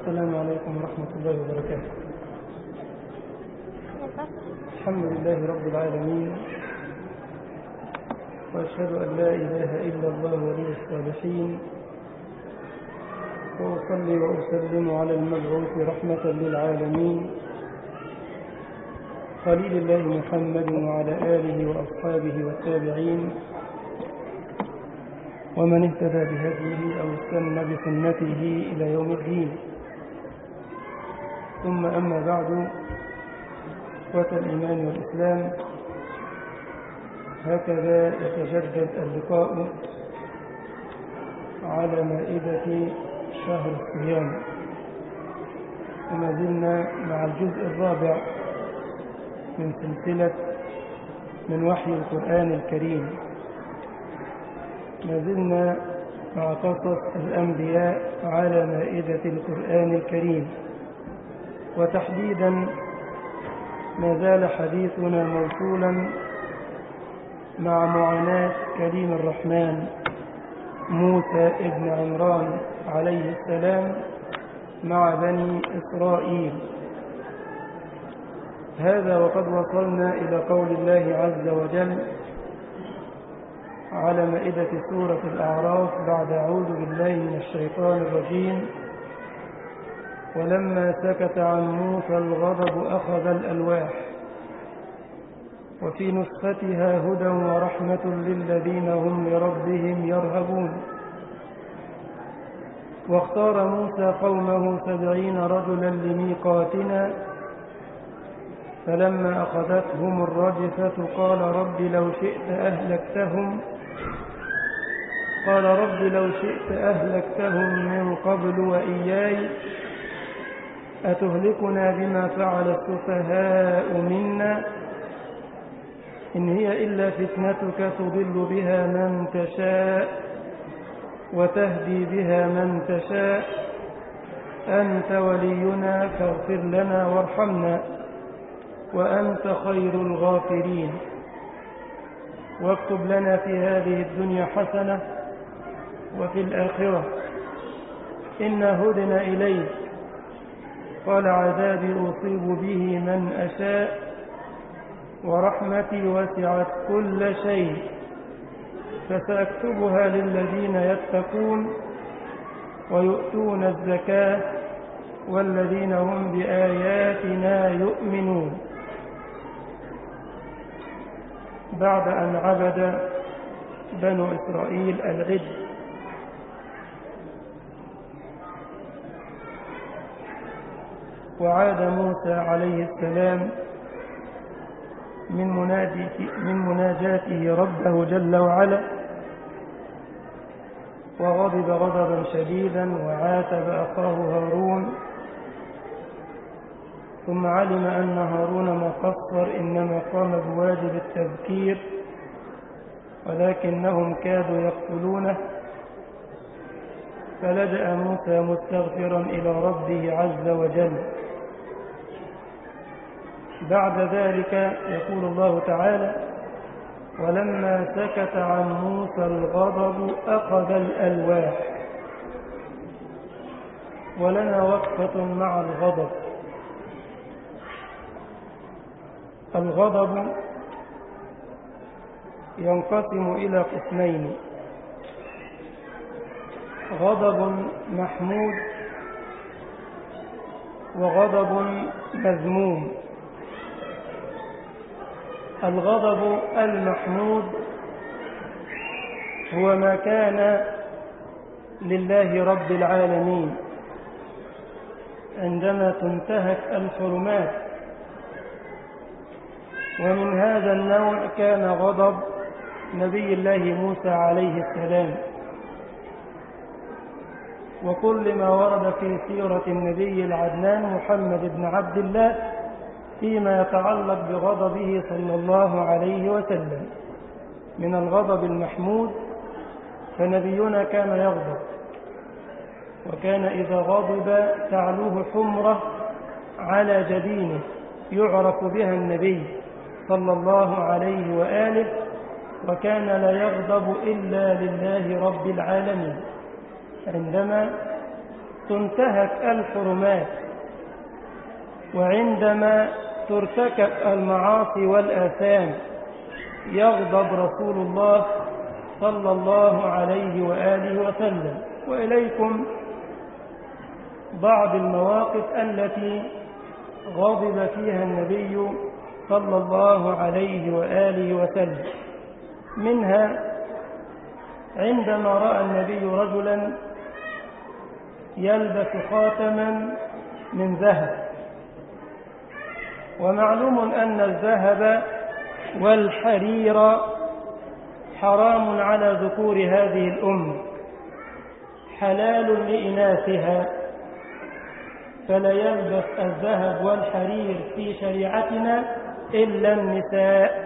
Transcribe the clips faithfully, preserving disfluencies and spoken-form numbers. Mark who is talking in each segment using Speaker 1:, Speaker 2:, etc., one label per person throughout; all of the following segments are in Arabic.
Speaker 1: السلام عليكم ورحمة الله وبركاته. الحمد لله رب العالمين، وأشهد أن لا إله إلا الله ولي الصالحين، وأصلي وأسلم على المبعوث رحمة للعالمين خليل الله محمد وعلى آله وأصحابه والتابعين ومن اهتدى بهديه أو استنى بسنته إلى يوم الدين. ثم أما بعد، إخوة الإيمان والإسلام، هكذا يتجدد اللقاء على مائدة شهر الصيام، وما زلنا مع الجزء الرابع من سلسلة من وحي القرآن الكريم. ما زلنا مع قصص الأنبياء على مائدة القرآن الكريم، وتحديدا ما زال حديثنا موصولا مع معاناة كريم الرحمن موسى ابن عمران عليه السلام مع بني إسرائيل. هذا وقد وصلنا إلى قول الله عز وجل على مائدة سورة الأعراف بعد أعوذ بالله من الشيطان الرجيم: ولما سكت عن موسى الغضب أخذ الألواح. وفي نسختها هدى ورحمة للذين هم لربهم يرهبون. واختار موسى قومه سبعين رجلا لميقاتنا فلما أخذتهم الرجفة قال رب لو شئت أهلكتهم قال رب لو شئت أهلكتهم من قبل وإياي أتهلكنا بما فعل السفهاء منا إن هي إلا فتنتك تضل بها من تشاء وتهدي بها من تشاء أنت ولينا فاغفر لنا وارحمنا وأنت خير الغافرين واكتب لنا في هذه الدنيا حسنة وفي الآخرة إنا هدنا إليك قال عذابي أصيب به من أشاء ورحمتي وسعت كل شيء فسأكتبها للذين يتقون ويؤتون الزكاة والذين هم بآياتنا يؤمنون. بعد أن عبد بنو إسرائيل العجل وعاد موسى عليه السلام من من مناجاته ربه جل وعلا، وغضب غضبا شديدا وعاتب أخاه هارون، ثم علم أن هارون ما قصر إنما قام بواجب التذكير ولكنهم كادوا يقتلونه، فلجأ موسى مستغفرا إلى ربه عز وجل. بعد ذلك يقول الله تعالى: ولما سكت عن موسى الغضب أخذ الألواح. ولنا وقفة مع الغضب. الغضب ينقسم إلى قسمين: غضب محمود وغضب مذموم. الغضب المحمود هو ما كان لله رب العالمين عندما تنتهك الحرمات، ومن هذا النوع كان غضب نبي الله موسى عليه السلام. وكل ما ورد في سيرة النبي العدنان محمد بن عبد الله فيما يتعلق بغضبه صلى الله عليه وسلم من الغضب المحمود، فنبينا كان يغضب، وكان إذا غضب تعلوه حمرة على جبينه يعرف بها النبي صلى الله عليه وآله، وكان لا يغضب إلا لله رب العالمين. عندما تنتهك الحرمات وعندما ترتكب المعاصي والآثام يغضب رسول الله صلى الله عليه وآله وسلم. وإليكم بعض المواقف التي غضب فيها النبي صلى الله عليه وآله وسلم. منها عندما رأى النبي رجلا يلبس خاتما من ذهب، ومعلوم أن الذهب والحرير حرام على ذكور هذه الأمة، حلال لإناثها، فلا يلبس الذهب والحرير في شريعتنا إلا النساء.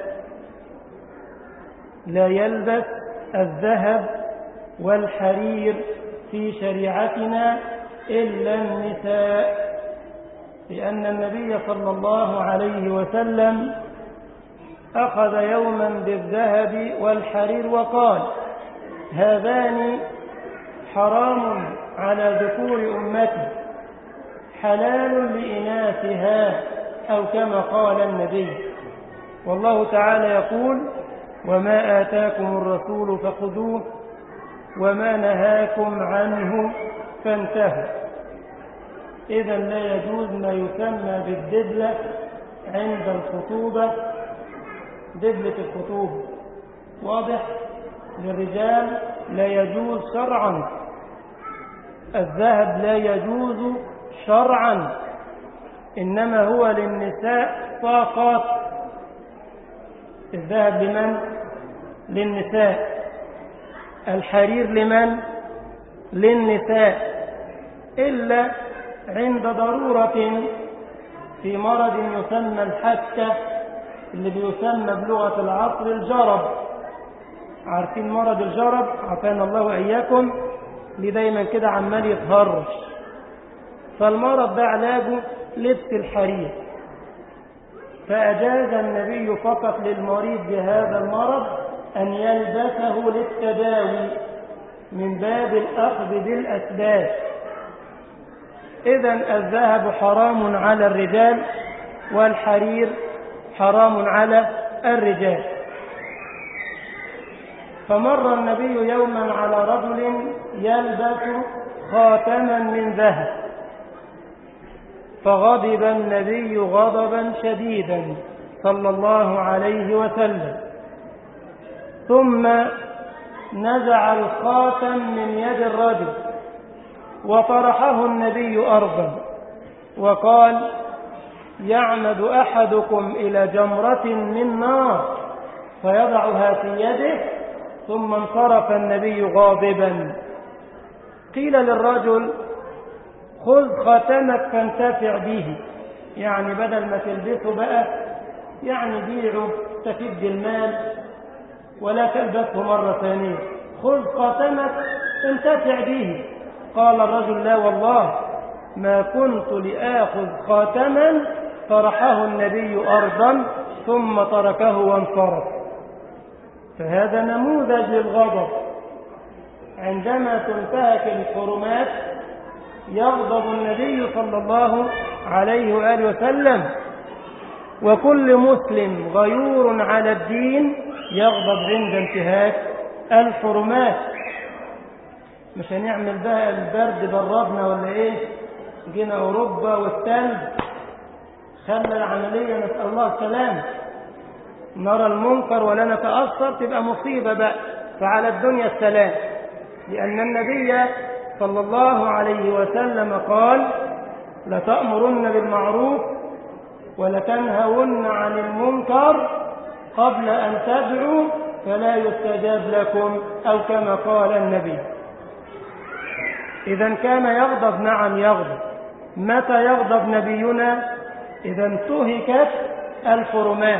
Speaker 1: لا يلبس الذهب والحرير في شريعتنا إلا النساء، لأن النبي صلى الله عليه وسلم أخذ يوما بالذهب والحرير وقال: هذان حرام على ذكور أمتي حلال لإناثها، أو كما قال النبي. والله تعالى يقول: وما آتاكم الرسول فخذوه وما نهاكم عنه فانتهوا. إذا لا يجوز ما يسمى بالدبلة عند الخطوبة، دبلة الخطوبة، واضح؟ للرجال لا يجوز شرعا، الذهب لا يجوز شرعا، إنما هو للنساء فقط. الذهب لمن؟ للنساء. الحرير لمن؟ للنساء، إلا عند ضرورة في مرض يسمى الحكة، اللي بيسمى بلغة العصر الجرب. عارفين مرض الجرب؟ عافانا الله وإياكم، اللي دايما كده عمال يتهرش. فالمرض ده علاجه لبس الحرير، فأجاز النبي فقط للمريض بهذا المرض أن يلبسه للتداوي من باب الأخذ بالأسباب. إذن الذهب حرام على الرجال والحرير حرام على الرجال. فمر النبي يوما على رجل يلبس خاتما من ذهب، فغضب النبي غضبا شديدا صلى الله عليه وسلم، ثم نزع الخاتم من يد الرجل وطرحه النبي أرضا وقال: يعمد أحدكم إلى جمرة من نار فيضعها في يده. ثم انصرف النبي غاضبا. قيل للرجل: خذ خاتمك فانتفع به، يعني بدل ما تلبسه بقى يعني بيعه تفيد المال ولا تلبسه مرة ثانية، خذ خاتمك انتفع به. قال الرجل: لا والله ما كنت لآخذ خاتما. طرحه النبي أرضا ثم تركه وانصرف. فهذا نموذج للغضب. عندما تنتهك الحرمات يغضب النبي صلى الله عليه وآله وسلم، وكل مسلم غيور على الدين يغضب عند انتهاك الحرمات. مش هنعمل بقى البرد بردنا ولا ايه؟ جينا أوروبا والثلج خلى العملية، نسأل الله السلام، نرى المنكر ولا نتأثر، تبقى مصيبة بقى. فعلى الدنيا السلام، لأن النبي صلى الله عليه وسلم قال: لتأمرن بالمعروف ولتنهون عن المنكر قبل أن تدعوا فلا يستجاب لكم، أو كما قال النبي. إذا كان يغضب، نعم يغضب. متى يغضب نبينا؟ إذا انتهكت الحرمات.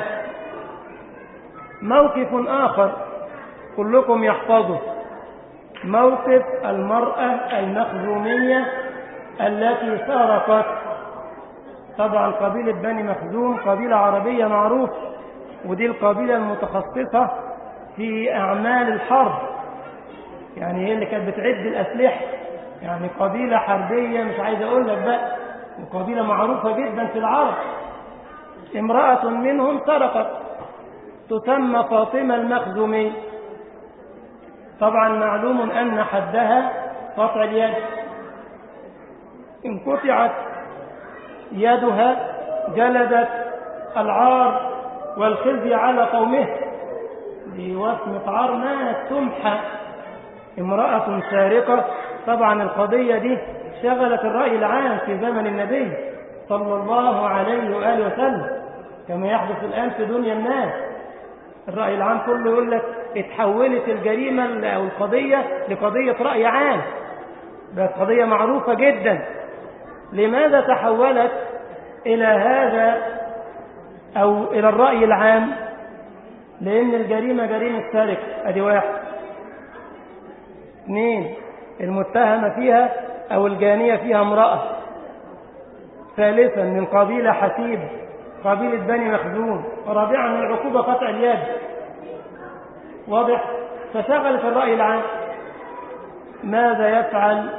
Speaker 1: موقف آخر كلكم يحفظه، موقف المرأة المخزومية التي سرقت. طبعا قبيلة بني مخزوم قبيلة عربية معروفة، ودي القبيلة المتخصصة في أعمال الحرب، يعني هي اللي كانت بتعد الأسلحة يعني قبيلة حربية، مش عايز أقول لك بقى، قبيلة معروفة جدا في العرب. امرأة منهم سرقت تسمى فاطمة المخزومية. طبعا معلوم أن حدها قطع اليد، إن قطعت يدها جلدت العار والخزي على قومه، دي وصمة عار ما تمحى. امرأة سارقة. طبعا القضية دي شغلت الرأي العام في زمن النبي صلى الله عليه وآله وسلم، كما يحدث الآن في دنيا الناس. الرأي العام كله يقول لك اتحولت الجريمة أو القضية لقضية رأي عام، بقت قضية معروفة جدا. لماذا تحولت إلى هذا أو إلى الرأي العام؟ لأن الجريمة جريمة سرقة، أدي واحد. اثنين، المتهمة فيها أو الجانية فيها امرأة. ثالثا، من قبيلة حسيب، قبيلة بني مخزوم. رابعا، العقوبة قطع اليد. واضح؟ فشغلت الرأي العام. ماذا يفعل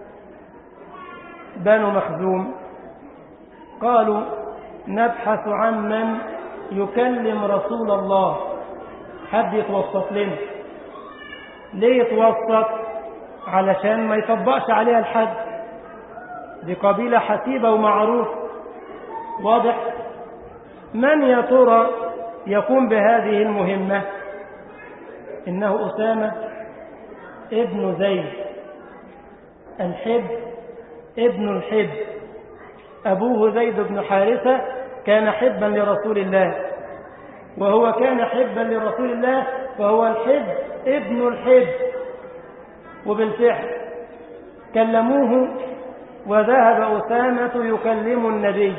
Speaker 1: بنو مخزوم؟ قالوا نبحث عن من يكلم رسول الله، حد يتوسط لنا. ليه يتوسط؟ علشان ما يطبقش عليها الحد، دي قبيلة حسيبة ومعروف. واضح؟ من يا ترى يقوم بهذه المهمة؟ إنه أسامة ابن زيد الحب ابن الحب. أبوه زيد بن حارثة كان حبا لرسول الله، وهو كان حبا لرسول الله، فهو الحب ابن الحب. وبالفعل كلموه، وذهب أسامة يكلم النبي.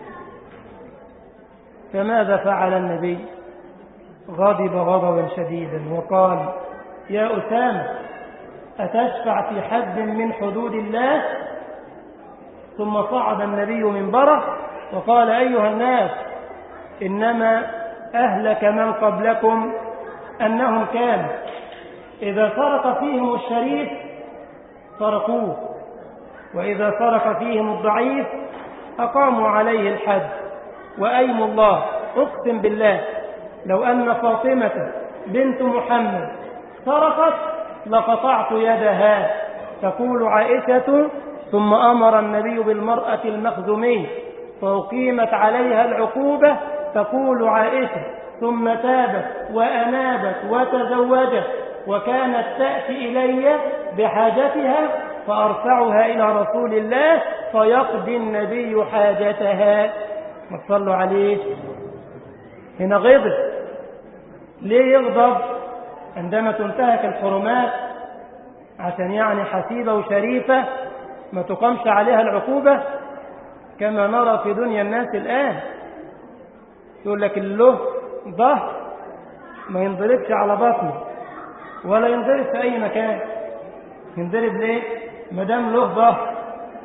Speaker 1: فماذا فعل النبي؟ غضب غضبا شديدا وقال يا أسامة أتشفع في حد من حدود الله؟ ثم صعد النبي منبره وقال أيها الناس، إنما أهلك من قبلكم أنهم كانوا إذا سرق فيهم الشريف سرقوه، وإذا سرق فيهم الضعيف أقاموا عليه الحد. وأيم الله، أقسم بالله لو أن فاطمة بنت محمد سرقت لقطعت يدها. تقول عائشة ثم أمر النبي بالمرأة المخزومية فأقيمت عليها العقوبة. تقول عائشة ثم تابت وأنابت وتزوجت، وكانت تأتي إلي بحاجتها فأرفعها إلى رسول الله فيقضي النبي حاجتها. ما تصلوا عليه. هنا غضب. ليه يغضب؟ عندما تنتهك الحرمات عشان يعني حسيبة وشريفة ما تقامش عليها العقوبة، كما نرى في دنيا الناس الآن. يقول لك له ظهر ما ينضربش على بطنه ولا ينضرب في أي مكان. ينضرب ليه؟ مدام له ظهر.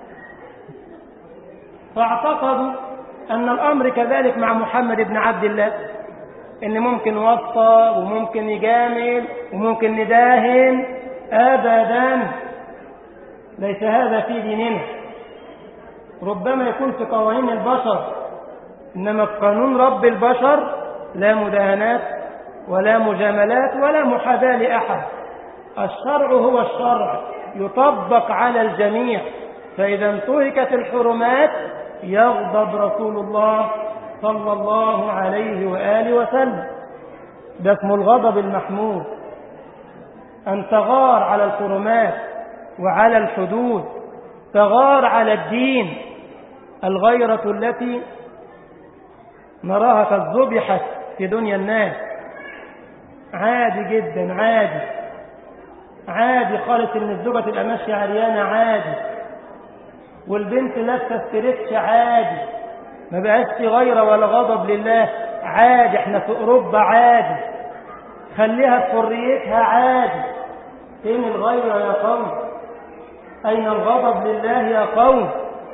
Speaker 1: فاعتقدوا أن الأمر كذلك مع محمد بن عبد الله، إن ممكن وصى وممكن يجامل وممكن نداهن. أبدا، ليس هذا في ديننا. ربما يكون في قوانين البشر، إنما في قانون رب البشر لا مداهنات ولا مجاملات ولا محاذاة لأحد. الشرع هو الشرع، يطبق على الجميع. فإذا انتهكت الحرمات يغضب رسول الله صلى الله عليه وآله وسلم. ده اسمه الغضب المحمود، أن تغار على الحرمات وعلى الحدود، تغار على الدين. الغيرة التي نراها قد ذبحت في دنيا الناس عادي جدا، عادي عادي خالص ان الزوجة تبقى ماشية عريانة، عادي. والبنت لابسة استريتش، عادي. ما بقاش في غيرة ولا غضب لله، عادي. احنا في اوروبا، عادي. خليها في حريتها، عادي. فين الغيرة يا قوم؟ اين الغضب لله يا قوم؟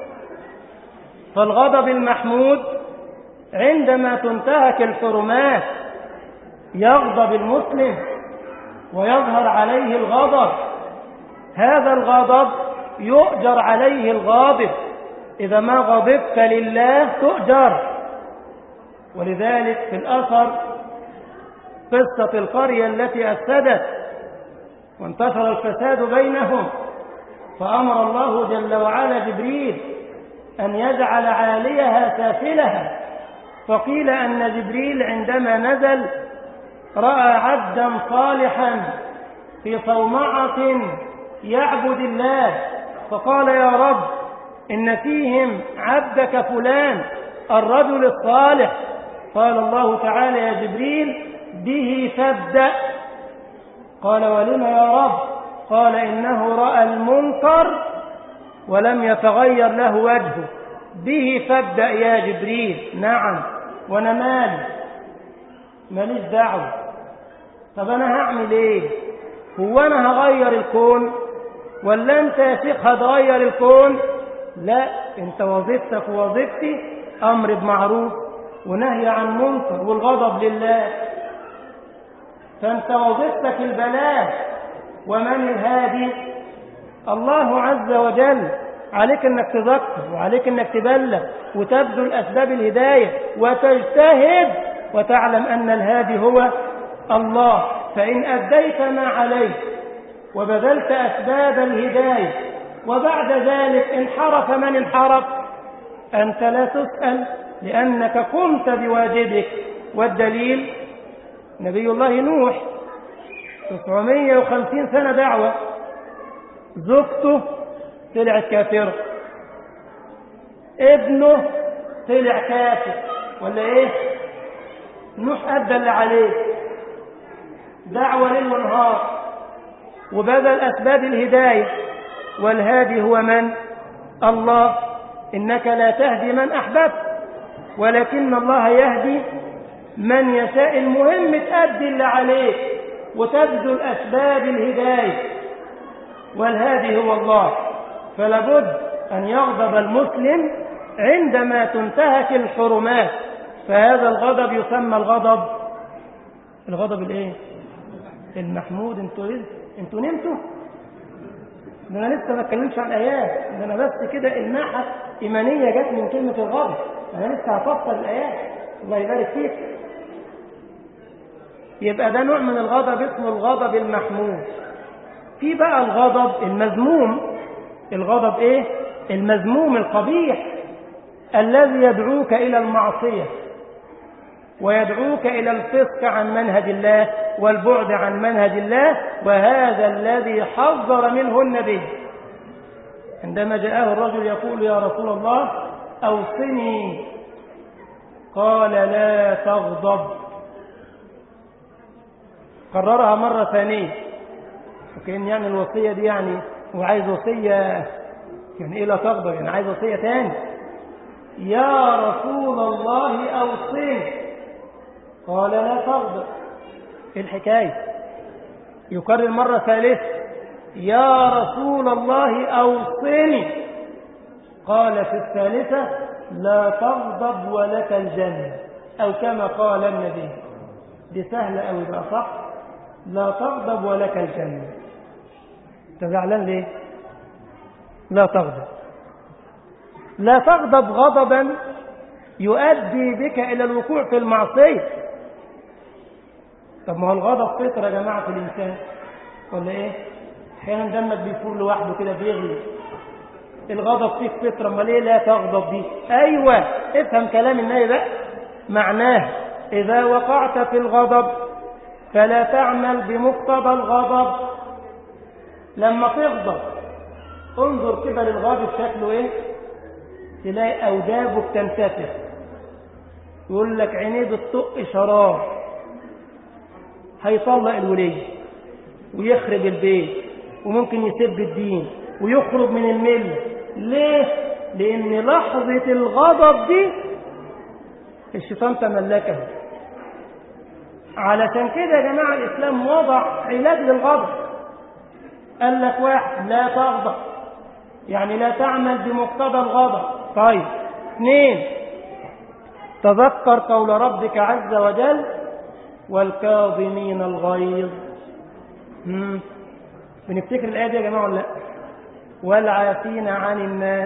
Speaker 1: فالغضب المحمود عندما تنتهك الحرمات يغضب المسلم ويظهر عليه الغضب. هذا الغضب يؤجر عليه الغاضب. إذا ما غضبت لله تؤجر. ولذلك في الأثر قصة القرية التي أفسدت وانتشر الفساد بينهم، فأمر الله جل وعلا جبريل أن يجعل عاليها سافلها، فقيل أن جبريل عندما نزل رأى عبدا صالحا في صومعة يعبد الله، فقال يا رب إن فيهم عبدك فلان الرجل الصالح. قال الله تعالى يا جبريل به فابدأ. قال ولم يا رب؟ قال إنه رأى المنكر ولم يتغير له وجهه. به فابدأ يا جبريل. نعم، وانا مالي ماليش دعوة. طب انا هعمل ايه؟ هو انا هغير الكون ولا انت يا شيخ هتغير الكون؟ لا، انت وظيفتك ووظيفتي امر بمعروف ونهي عن منكر والغضب لله. فانت وظيفتك البلاغ. ومن الهادي؟ الله عز وجل. عليك انك تذكر وعليك انك تبلغ وتبذل اسباب الهدايه وتجتهد وتعلم ان الهادي هو الله. فان اديت ما عليك وبذلت اسباب الهدايه وبعد ذلك انحرف من انحرف انت لا تسال، لانك قمت بواجبك. والدليل نبي الله نوح تسعمائة وخمسين سنه دعوه، زوجته طلعت كافرة، ابنه طلع كافر، ولا ايه؟ نوح أدى اللي عليه، دعوة ليل ونهار وبذل أسباب الهداية. والهادي هو من؟ الله. إنك لا تهدي من أحببت ولكن الله يهدي من يشاء. المهم تأدي اللي عليك وتبذل أسباب الهداية، والهادي هو الله. فلابد أن يغضب المسلم عندما تنتهك الحرمات، فهذا الغضب يسمى الغضب الغضب الايه؟ المحمود. انتوا ايه؟ انتوا نمتوا؟ ده انا لسه ما اتكلمش عن ايات، ده انا بس كده الماحه ايمانيه جت من كلمه الغضب، انا لسه هفسر الايات. الله يبارك فيك. يبقى ده نوع من الغضب اسمه الغضب المحمود. في بقى الغضب المذموم. الغضب ايه؟ المذموم القبيح الذي يدعوك الى المعصيه ويدعوك الى الفسق عن منهج الله والبعد عن منهج الله. وهذا الذي حذر منه النبي عندما جاءه الرجل يقول يا رسول الله اوصني، قال لا تغضب. كررها مره ثانيه، وكأن يعني الوصيه دي يعني هو عايز وصيه يعني ايه لا تغضب؟ يعني عايز وصيه ثاني. يا رسول الله اوصني، قال لا تغضب. ايه الحكايه؟ يكرر مره ثالثه يا رسول الله اوصني، قال في الثالثه لا تغضب ولك الجنه، او كما قال النبي. دي سهله قوي بقى، صح؟ لا تغضب ولك الجنه. انت زعلان ليه؟ لا تغضب. لا تغضب غضبا يؤدي بك إلى الوقوع في المعصية. طب ما هو الغضب فطرة يا جماعة في الإنسان، ولا إيه؟ أحيانا دمك بيفور لوحده كده بيغلي. الغضب فيك فطرة، ما ليه لا تغضب دي؟ أيوة، افهم كلام النبي بقى. معناه إذا وقعت في الغضب فلا تعمل بمقتضى الغضب. لما تغضب انظر كده للغاضب شكله ايه، تلاقي اوداجه بتنتفخ، يقول لك عينيه بتطق شرار، هيطلق الولي ويخرب البيت وممكن يسب الدين ويخرج من المله. ليه؟ لان لحظه الغضب دي الشيطان تملكه. علشان كده يا جماعه الاسلام وضع علاج للغضب. قال لك واحد لا تغضب، يعني لا تعمل بمقتضى الغضب. طيب اثنين، تذكر قول ربك عز وجل والكاظمين الغيظ. امم بنفتكر الآية دي يا جماعة ولا لا؟ والعافين عن الناس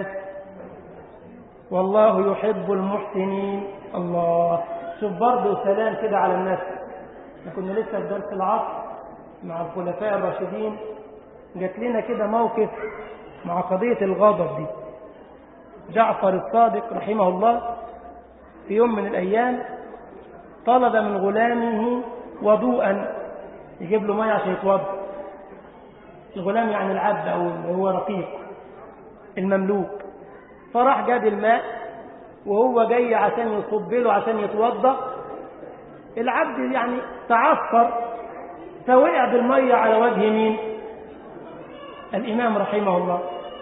Speaker 1: والله يحب المحسنين. الله، شوف برضه سلام كده على الناس. كنا لسه في درس العصر مع الخلفاء الراشدين، جات لنا كده موقف مع قضية الغضب دي. جعفر الصادق رحمه الله في يوم من الأيام طلب من غلامه وضوءا، يجيب له مية عشان يتوضا. الغلام يعني العبد أو هو رقيق المملوك. فراح جاب الماء وهو جاي عشان يصب له عشان يتوضا. العبد يعني تعثر فوقع بالمية على وجه مين؟ الإمام رحمه الله.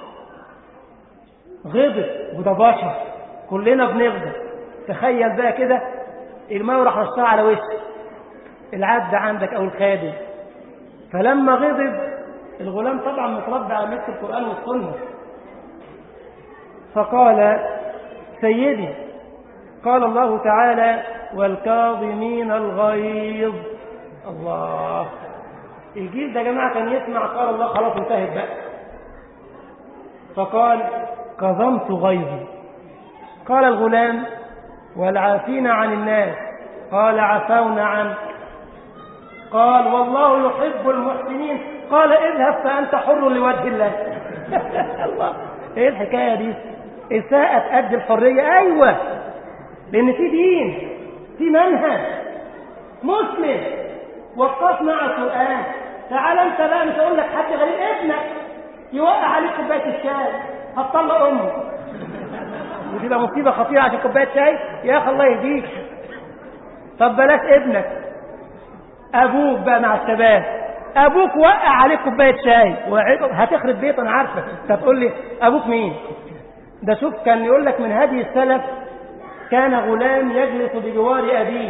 Speaker 1: غضب، وده بشر كلنا بنغضب. تخيل بقى كده الماء راح رشها على وشه العبد عندك أو الخادم. فلما غضب الغلام طبعا متربى على مثل القرآن والسنة، فقال: سيدي، قال الله تعالى: والكاظمين الغيظ. الله، الجيل ده يا جماعة كان يسمع قال الله خلاص انتهت بقى. فقال: كظمت غيظي. قال الغلام: والعافين عن الناس. قال: عفونا عنك. قال: والله يحب المحسنين. قال: اذهب فأنت حر لوجه الله. الله، ايه الحكاية دي؟ إساءة قد الحرية؟ أيوة، لأن في دين، في منهج مسلم. وقف مع القرآن. تعال انت بقى، مش هقول لك حد غريب، ابنك يوقع عليك كوباية الشاي هتطلق أمه، ودي بقى مصيبة خطيرة عشان كوباية شاي. يا أخي الله يهديك. طب بلاش ابنك، أبوك بقى مع الشباب، أبوك وقع عليك كوباية شاي هتخرب بيت. أنا عارفة أنت هتقول لي أبوك مين؟ ده شوف كان يقول لك من هدي السلف: كان غلام يجلس بجوار أبيه،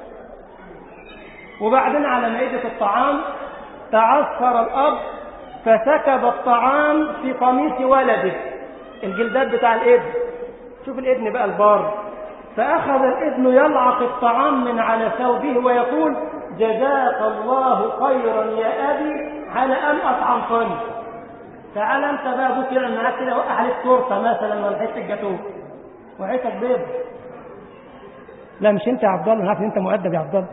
Speaker 1: وبعدين على مائدة الطعام تعثر الأب فسكب الطعام في قميص ولده، الجلدات بتاع الابن. شوف الابن بقى البار، فأخذ الابن يلعق الطعام من على ثوبه ويقول: جزاك الله خيرا يا أبي على أن أطعمتني. تعال أنت بقى أبوك يعمل معاك كده، وقع عليك تورته مثلا ولا حتة جاتوه وعيتك بيض. لا مش أنت يا عبد الله، أنا عارف إن أنت مؤدب يا عبد الله.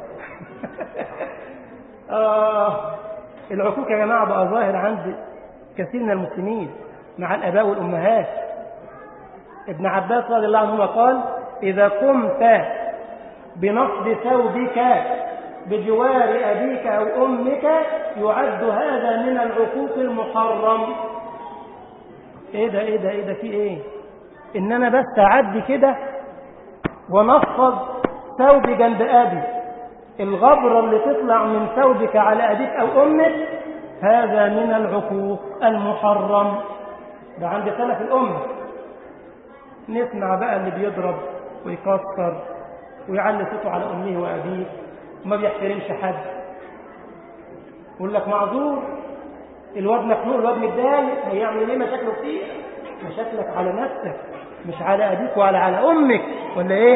Speaker 1: آه، العقوق يا جماعة بقى ظاهر عند كثير من المسلمين مع الآباء والأمهات. ابن عباس رضي الله عنهما قال: إذا قمت بنصب ثوبك بجوار أبيك أو أمك يعد هذا من العقوق المحرم. إيه ده إيه ده إيه ده في إيه؟ إن أنا بس أعدي كده ونصب ثوبي جنب أبي، الغبرة اللي تطلع من ثوبك على أبيك أو أمك هذا من العقوق المحرم. ده عند سلف الأمة. نسمع بقى اللي بيضرب ويكسر ويعلي صوته على أمه وأبيه وما بيحترمش حد، يقول لك معذور، الواد مخنوق، الواد متضايق، هيعمل ايه؟ مشاكله كتير. مشاكلك على نفسك مش على أبيك ولا على أمك، ولا إيه؟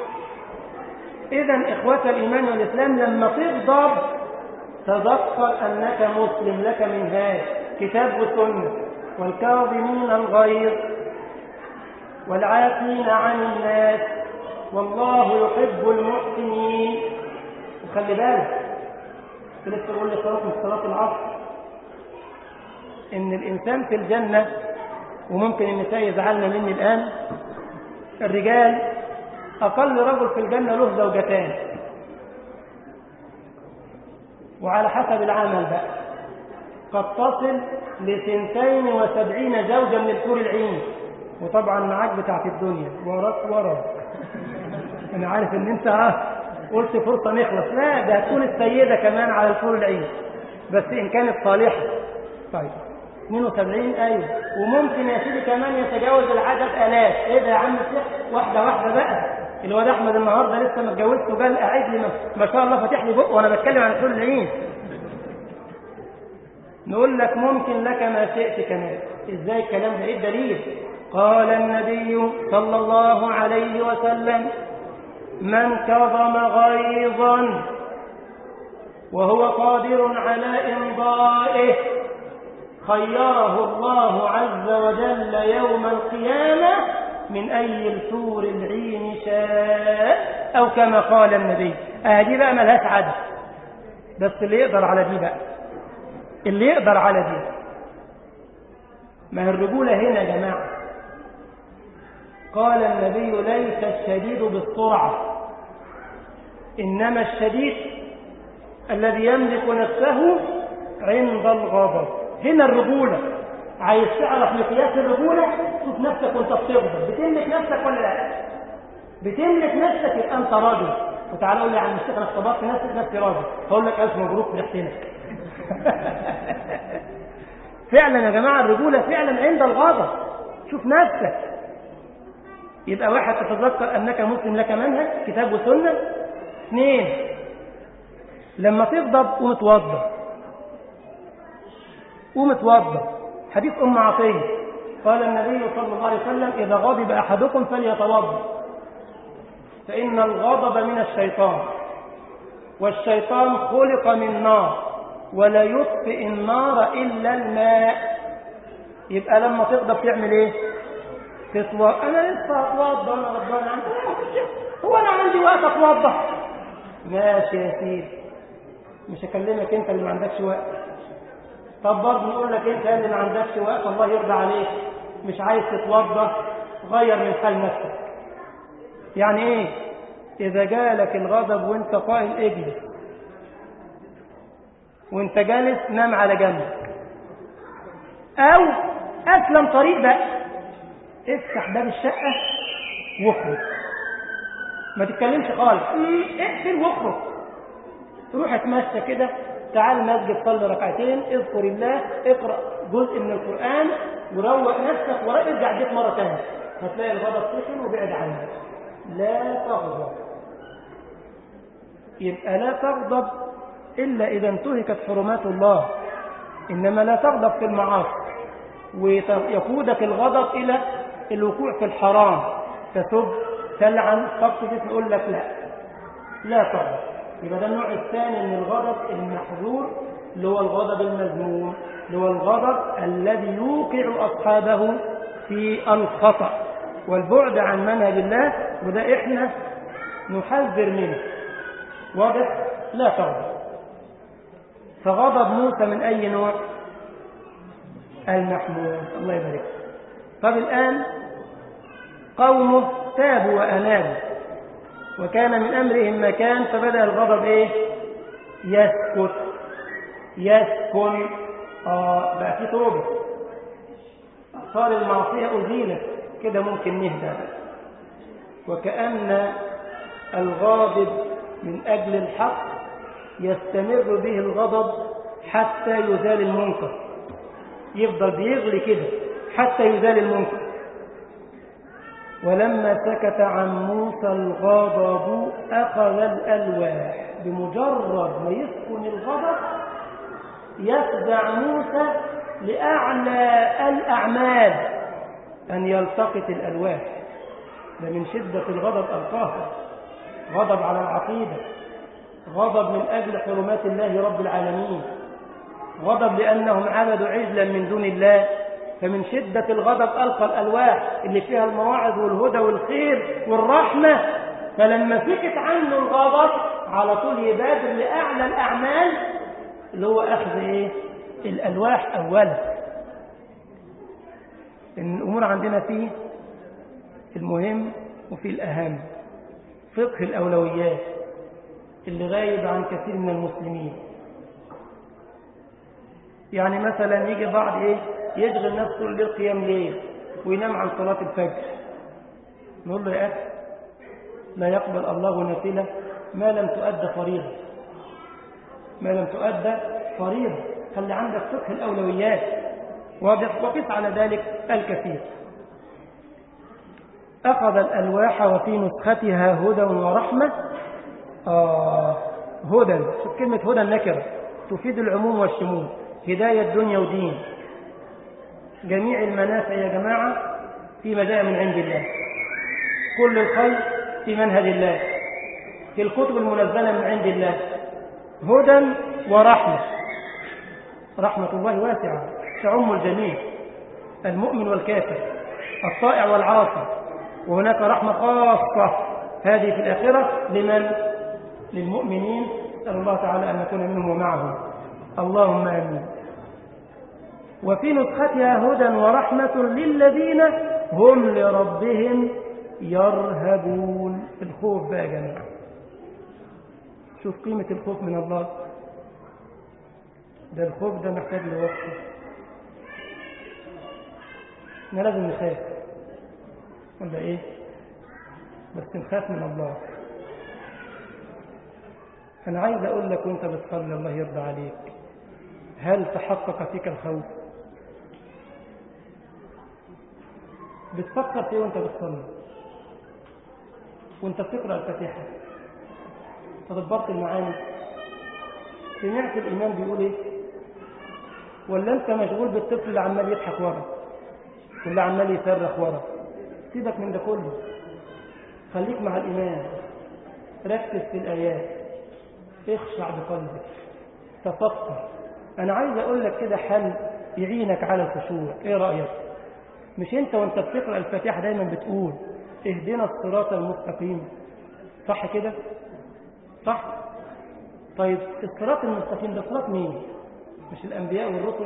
Speaker 1: إذن إخوة الإيمان والإسلام لما تغضب تذكر أنك مسلم، لك من هذا كتاب وسنة. والكاظمين الغيظ والعافين عن الناس والله يحب المحسنين. وخلي بالك، لسه بقول لك صلاة من صلاة العصر إن الإنسان في الجنة، وممكن النساء يزعلنا مني الآن، الرجال أقل رجل في الجنة له زوجتان، وعلى حسب العمل بقى قد تصل لثنتين وسبعين زوجة من الحور العين. وطبعا معاك بتاعت الدنيا وراك وراك. أنا عارف إن أنت قلت فرصة نخلص، لا ده هتكون السيدة كمان على الحور العين، بس إن كانت صالحة. طيب اثنين وسبعين أيوة، وممكن يا سيدي كمان يتجاوز العدد آلاف. إيه ده يا عم؟ واحدة واحدة بقى. الواد أحمد النهاردة لسه ما اتجوزت وقال قاعد لي ما شاء الله فاتح لي بقه وأنا بتكلم عن الحور العين. نقول لك ممكن لك ما شئت كمان. إزاي الكلام ده؟ إيه الدليل؟ قال النبي صلى الله عليه وسلم: من كظم غيظا وهو قادر على إمضائه خيره الله عز وجل يوم القيامة من أي الحور العين شاء، أو كما قال النبي. هذه بقى ملهاش عدل، بس اللي يقدر على دي بقى، اللي يقدر على دي. ما هي الرجولة هنا يا جماعة. قال النبي ليس الشديد بالسرعة، إنما الشديد الذي يملك نفسه عند الغضب. هنا الرجولة. عايز تعرف مقياس الرجولة؟ شوف نفسك وانت بتغضب، بتملك نفسك ولا لا؟ بتملك نفسك يبقى انت راجل. وتعالى قول لي يا عم الشيخ انا اختبرت نفسي نفسي راجل، هقول لك الف مبروك فرحتنا. فعلا يا جماعه الرجوله فعلا عند الغضب. شوف نفسك. يبقى واحد تتذكر انك مسلم لك منهج كتاب وسنه. اثنين، لما تغضب قوم اتوضى، قوم اتوضى. حديث ام عطيه قال النبي صلى الله عليه وسلم اذا غضب احدكم فليتوضا فان الغضب من الشيطان، والشيطان خلق من نار ولا يطفئ النار الا الماء. يبقى لما تغضب تعمل ايه؟ تتوضا. انا لسه هتوضا، انا غضبان عنك، هو انا عندي وقت اتوضا؟ ماشي يا سيدي، مش هكلمك انت اللي ما عندكش وقت. طب برضه نقول لك انت اللي ما عندكش وقت الله يرضى عليك مش عايز تتوضا، غير من حال نفسك. يعني ايه؟ اذا جالك الغضب وانت قائم اجلس، وانت جالس نام على جنبك، او اسلم طريق بقى افتح باب الشقه واخرج، ما تتكلمش خالص، اقفل واخرج، روح اتمشى كده، تعال المسجد صلي ركعتين، اذكر الله، اقرا جزء من القران وروق نفسك وارجع البيت مره ثانيه، هتلاقي الغضب سخن وبعد عنك. لا تغضب. يبقى لا تغضب الا اذا انتهكت حرمات الله، انما لا تغضب في المعاصي ويقودك الغضب الى الوقوع في الحرام، تسب تلعن تقصد، نقول لك لا لا تغضب. يبقى ده النوع الثاني من الغضب المحظور، اللي هو الغضب المذموم، اللي هو الغضب الذي يوقع أصحابه في الخطأ والبعد عن منهج الله، وده إحنا نحذر منه. واضح؟ لا تغضب. فغضب موسى من أي نوع؟ المحمود. الله يبارك. طب الآن قومه تابوا وأنابوا وكان من أمرهم ما كان، فبدأ الغضب إيه؟ يسكت يسكن. آه بقى في توبة، صار المعصية أزيلت كده، ممكن نهدى. وكأن الغاضب من أجل الحق يستمر به الغضب حتى يزال المنكر، يفضل بيغلي كده حتى يزال المنكر. ولما سكت عن موسى الغضب أخذ الألواح. بمجرد ما يسكن الغضب يفزع موسى لأعلى الأعمال أن يلتقط الألواح. ده من شدة الغضب ألقاها، غضب على العقيدة، غضب من أجل حرمات الله رب العالمين، غضب لأنهم عبدوا عجلا من دون الله. فمن شدة الغضب ألقى الألواح اللي فيها المواعظ والهدى والخير والرحمة. فلما سكت عنه الغضب على طول يبادر لأعلى الأعمال اللي هو أخذ إيه؟ الألواح أولا. إن الأمور عندنا فيه المهم وفي الأهم. فقه الأولويات اللي غايب عن كثير من المسلمين. يعني مثلا يجي بعض إيه؟ يشغل نفسه للقيام ليل وينام عن صلاة الفجر، نقول له يا أخي لا يقبل الله نافلة ما لم تؤدى فريضة، ما لم تؤدى فريضة. خلي عندك فقه الأولويات واضح. وقس على ذلك الكثير. أخذ الألواح وفي نسختها هدى ورحمة. آه هدى، شوف كلمة هدى النكرة تفيد العموم والشمول، هداية دنيا ودين. جميع المنافع يا جماعة فيما جاء من عند الله، كل الخير في منهج الله، في الكتب المنزلة من عند الله، هدى ورحمة. رحمة الله واسعة تعم الجميع، المؤمن والكافر، الطائع والعاصي. وهناك رحمة خاصة هذه في الآخرة لمن؟ للمؤمنين. نسأل الله تعالى أن نكون منهم ومعهم، اللهم آمين. وفي نسختها هدى ورحمة للذين هم لربهم يرهبون. الخوف بقى يا جماعة، شوف قيمة الخوف من الله. ده الخوف ده محتاج لوقته. احنا لازم نخاف ولا ايه؟ بس نخاف من الله. انا عايز اقول لك وانت بتصلي الله يرضى عليك، هل تحقق فيك الخوف؟ بتفكر في ايه وانت بتصلي؟ وانت بتقرأ الفاتحة تدبرت المعاني؟ سمعت الإمام بيقول ايه؟ ولا انت مشغول بالطفل اللي عمال يضحك ورا واللي عمال يصرخ ورا؟ سيبك من ده كله، خليك مع الإمام، ركز في الآيات، اخشع بقلبك، تفكر. أنا عايز أقول لك كده حل يعينك على الخشوع. إيه رأيك؟ مش أنت وأنت بتقرأ الفاتحة دايما بتقول اهدنا الصراط المستقيم، صح كده؟ صح؟ طيب الصراط المستقيم ده صراط مين؟ مش الأنبياء والرسل؟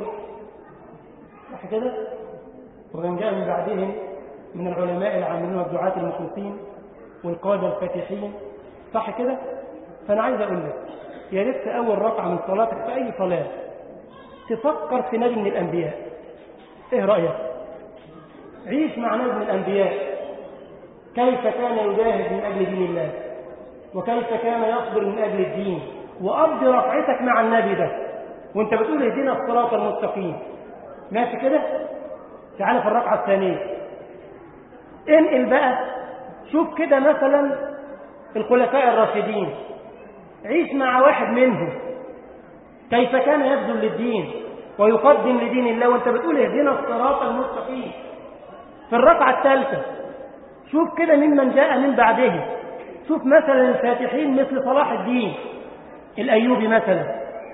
Speaker 1: صح كده؟ ومن جاء من بعدهم من العلماء العاملين والدعاة المخلصين والقادة الفاتحين، صح كده؟ فأنا عايز أقول لك يا ريت في أول ركعة من صلاتك في أي صلاة تفكر في نبي من الأنبياء. إيه رأيك؟ عيش مع نبي من الأنبياء، كيف كان يجاهد من أجل دين الله، وكيف كان يصبر من أجل الدين، وأبدي ركعتك مع النبي ده وانت بتقول اهدنا الصراط المستقيم. ماشي كده؟ تعال في الركعة الثانية انقل بقى، شوف كده مثلا الخلفاء الراشدين، عيش مع واحد منهم كيف كان يبذل للدين ويقدم لدين الله وانت بتقول اهدنا الصراط المستقيم. في الركعة الثالثة شوف كده ممن جاء من بعده، شوف مثلا الفاتحين مثل صلاح الدين الأيوبي مثلا،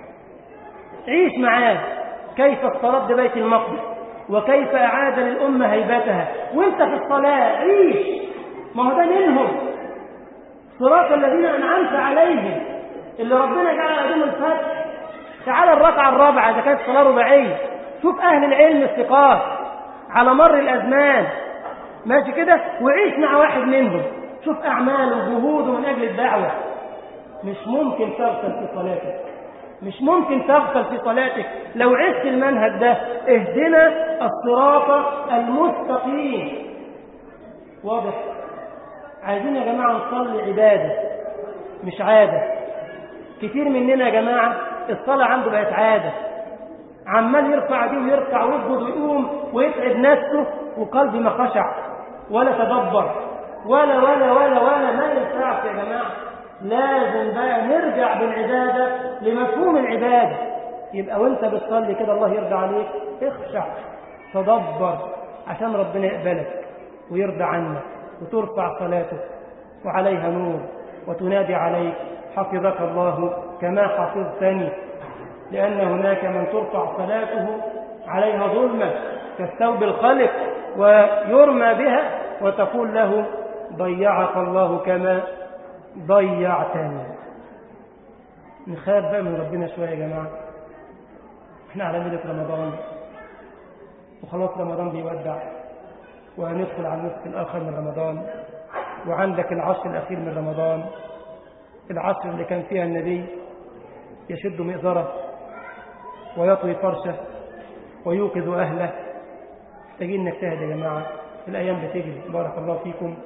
Speaker 1: عيش معاه كيف استرد بيت المقدس وكيف أعاد للأمة هيبتها وانت في الصلاة. عيش، ما هو ده منهم، صراط الذين أنعمت عليهم اللي ربنا جعل لهم الفتح. تعال الركعة الرابعة إذا كانت صلاة رباعية، شوف أهل العلم الثقات على مر الأزمان، ماشي كده؟ وعيش مع واحد منهم، شوف أعماله وجهوده من أجل الدعوة. مش ممكن تغفل في صلاتك، مش ممكن تغفل في صلاتك لو عشت المنهج ده، اهدنا الصراط المستقيم. واضح؟ عايزين يا جماعة نصلي عبادة مش عادة. كتير مننا يا جماعة الصلاة عنده بقت عادة، عمال يرفع دي ويرفع ويسجد ويقوم ويتعب نفسه وقلبي ما خشع ولا تدبر ولا ولا ولا ولا ما ينفعش يا جماعة. لازم بقى نرجع بالعبادة لمفهوم العبادة. يبقى وانت بتصلي كده الله يرضى عليك، اخشع تدبر عشان ربنا يقبلك ويرضى عنك وترفع صلاتك وعليها نور وتنادي عليك حفظك الله كما حفظتني. لأن هناك من ترفع صلاته عليها ظلمة كالثوب الخلق ويرمى بها وتقول له ضيعك الله كما ضيعتني. نخاف بقى من ربنا شوية يا جماعة. احنا على ميلة رمضان وخلاص رمضان بيودع وهندخل على النصف الآخر من رمضان، وعندك العشر الأخير من رمضان، العشر اللي كان فيها النبي يشد مئزره ويطوي فرشه ويوقظ أهله. محتاجين نجتهد يا جماعة، الأيام بتجري. بارك الله فيكم.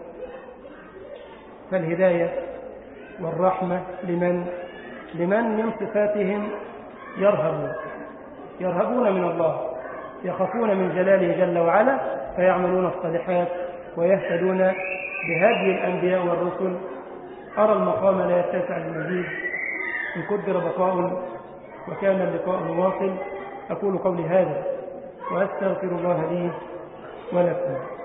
Speaker 1: فالهداية والرحمة لمن لمن من صفاتهم يرهبون يرهبون من الله، يخافون من جلاله جل وعلا، فيعملون الصالحات ويهتدون بهدي الأنبياء والرسل. أرى المقام لا يتسع للمزيد، إن قدر بقاء وكان اللقاء واصل. أقول قولي هذا وأستغفر الله لي ولكم.